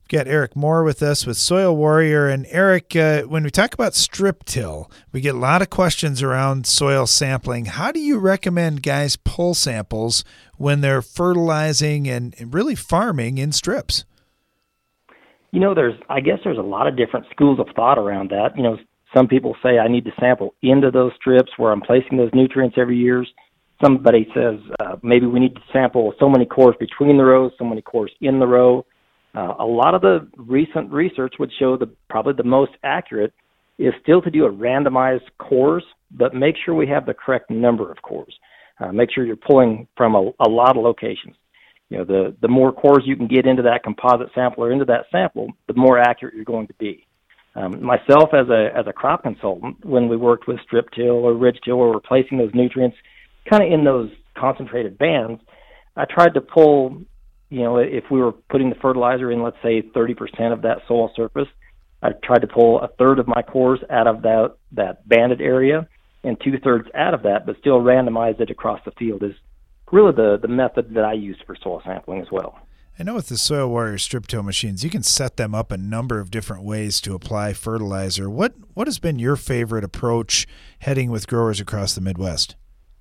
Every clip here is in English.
We've got Eric Moore with us with Soil Warrior. And Eric, when we talk about strip till, we get a lot of questions around soil sampling. How do you recommend guys pull samples when they're fertilizing and really farming in strips? I guess there's a lot of different schools of thought around that. Some people say I need to sample into those strips where I'm placing those nutrients every year. Somebody says maybe we need to sample so many cores between the rows, so many cores in the row. A lot of the recent research would show that probably the most accurate is still to do a randomized cores, but make sure we have the correct number of cores. Make sure you're pulling from a lot of locations. The more cores you can get into that composite sample or into that sample, the more accurate you're going to be. Myself, as a crop consultant, when we worked with strip till or ridge till, where we're placing those nutrients kind of in those concentrated bands, I tried to pull, if we were putting the fertilizer in, let's say 30% of that soil surface, I tried to pull a third of my cores out of that banded area and 2/3 out of that, but still randomize it across the field is really the method that I use for soil sampling as well. I know with the Soil Warrior strip till machines, you can set them up a number of different ways to apply fertilizer. What has been your favorite approach heading with growers across the Midwest?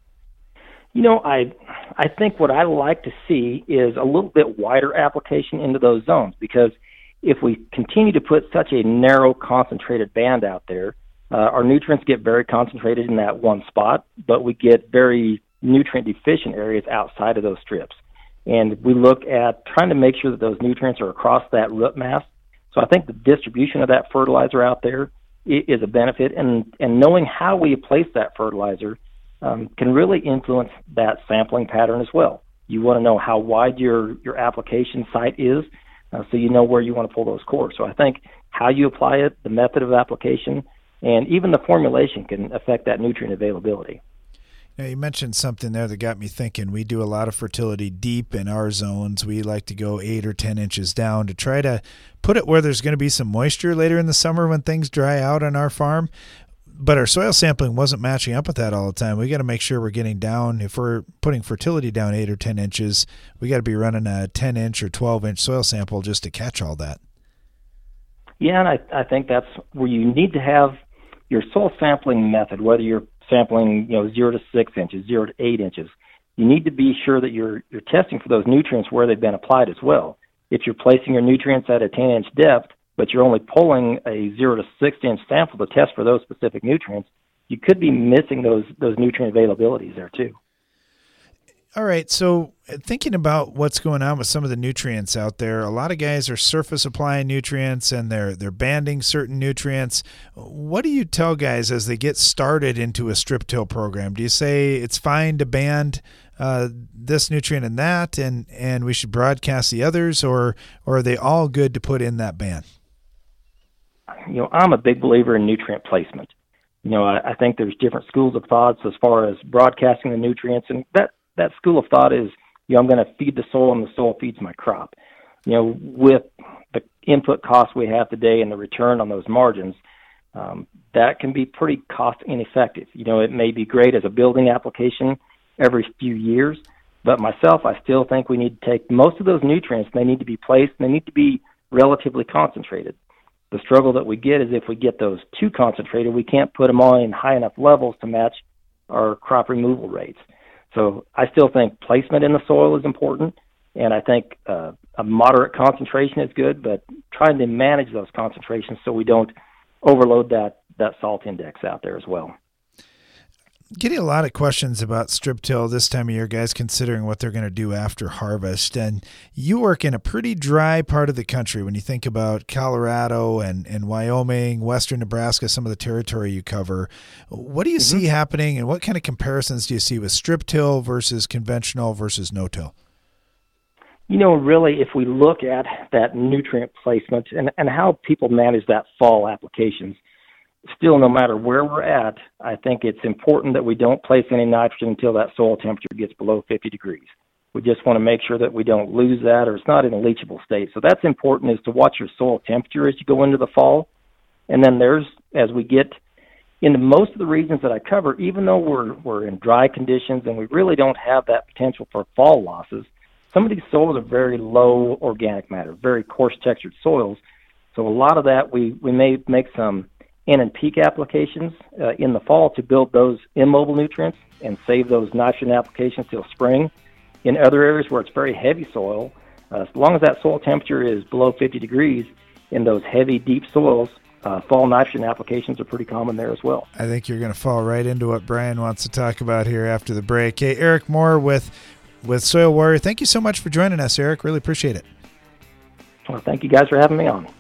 I think what I like to see is a little bit wider application into those zones, because if we continue to put such a narrow, concentrated band out there, our nutrients get very concentrated in that one spot, but we get very nutrient-deficient areas outside of those strips. And we look at trying to make sure that those nutrients are across that root mass. So I think the distribution of that fertilizer out there is a benefit, and knowing how we place that fertilizer can really influence that sampling pattern as well. You want to know how wide your application site is, so you know where you want to pull those cores. So I think how you apply it, the method of application, and even the formulation can affect that nutrient availability. Now, you mentioned something there that got me thinking. We do a lot of fertility deep in our zones. We like to go 8 or 10 inches down to try to put it where there's going to be some moisture later in the summer when things dry out on our farm. But our soil sampling wasn't matching up with that all the time. We got to make sure we're getting down. If we're putting fertility down 8 or 10 inches, we got to be running a 10-inch or 12-inch soil sample just to catch all that. Yeah, and I think that's where you need to have your soil sampling method, whether you're sampling 0 to 6 inches, 0 to 8 inches. You need to be sure that you're testing for those nutrients where they've been applied as well. If you're placing your nutrients at a 10-inch depth, but you're only pulling a 0 to 6-inch sample to test for those specific nutrients, you could be missing those nutrient availabilities there too. All right, so thinking about what's going on with some of the nutrients out there, a lot of guys are surface applying nutrients and they're banding certain nutrients. What do you tell guys as they get started into a strip till program? Do you say it's fine to band this nutrient and that, and we should broadcast the others, or are they all good to put in that band? I'm a big believer in nutrient placement. I think there's different schools of thoughts as far as broadcasting the nutrients, and that school of thought is, I'm going to feed the soil and the soil feeds my crop. With the input costs we have today and the return on those margins, that can be pretty cost ineffective. It may be great as a building application every few years, but myself, I still think we need to take most of those nutrients, they need to be placed, and they need to be relatively concentrated. The struggle that we get is if we get those too concentrated, we can't put them all in high enough levels to match our crop removal rates. So I still think placement in the soil is important, and I think a moderate concentration is good, but trying to manage those concentrations so we don't overload that salt index out there as well. Getting a lot of questions about strip till this time of year, guys considering what they're going to do after harvest. And you work in a pretty dry part of the country when you think about Colorado and Wyoming, western Nebraska, some of the territory you cover. What do you see happening, and what kind of comparisons do you see with strip till versus conventional versus no-till? Really, if we look at that nutrient placement and how people manage that fall applications, still, no matter where we're at, I think it's important that we don't place any nitrogen until that soil temperature gets below 50 degrees. We just want to make sure that we don't lose that, or it's not in a leachable state. So that's important, is to watch your soil temperature as you go into the fall. And then as we get into most of the regions that I cover, even though we're in dry conditions and we really don't have that potential for fall losses, some of these soils are very low organic matter, very coarse textured soils. So a lot of that we may make some N and peak applications in the fall to build those immobile nutrients and save those nitrogen applications till spring. In other areas where it's very heavy soil, as long as that soil temperature is below 50 degrees in those heavy, deep soils, fall nitrogen applications are pretty common there as well. I think you're going to fall right into what Brian wants to talk about here after the break. Hey, Eric Moore with Soil Warrior. Thank you so much for joining us, Eric. Really appreciate it. Well, thank you guys for having me on.